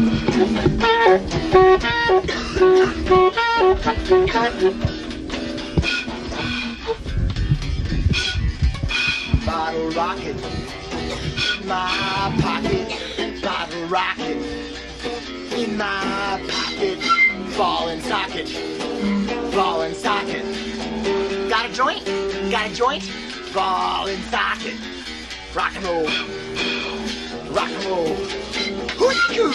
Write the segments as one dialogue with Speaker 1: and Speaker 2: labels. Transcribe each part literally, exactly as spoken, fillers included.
Speaker 1: Bottle rocket, my pocket. Bottle rocket, in my pocket. Ball and socket, ball and socket. Got a joint? Got a joint? Ball and socket. Rock and roll, rock and roll. Hoochie coo.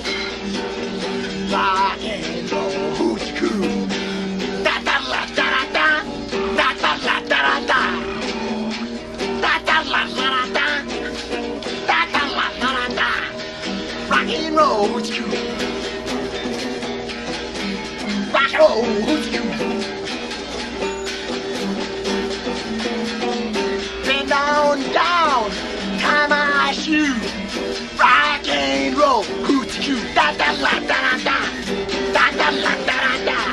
Speaker 1: Rock and roll, hoochie coo. Da da la da da da, da da la da da da. Da da la la da, da da la la da. Rock and roll, hoochie coo. Rock and roll, hoochie coo. Bend down, down, tie my shoe. Rock and roll, hoochie coo. Da da la da da, da da la da da.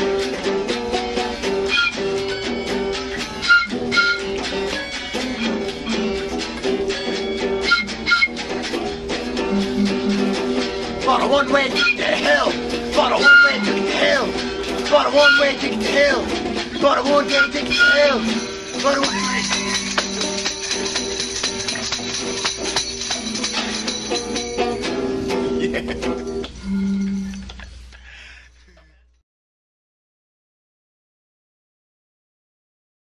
Speaker 1: For a one-way ticket to hell. For a one-way ticket to hell. For a one-way ticket to hell. For a one-way ticket to hell. For a one-way. Yeah.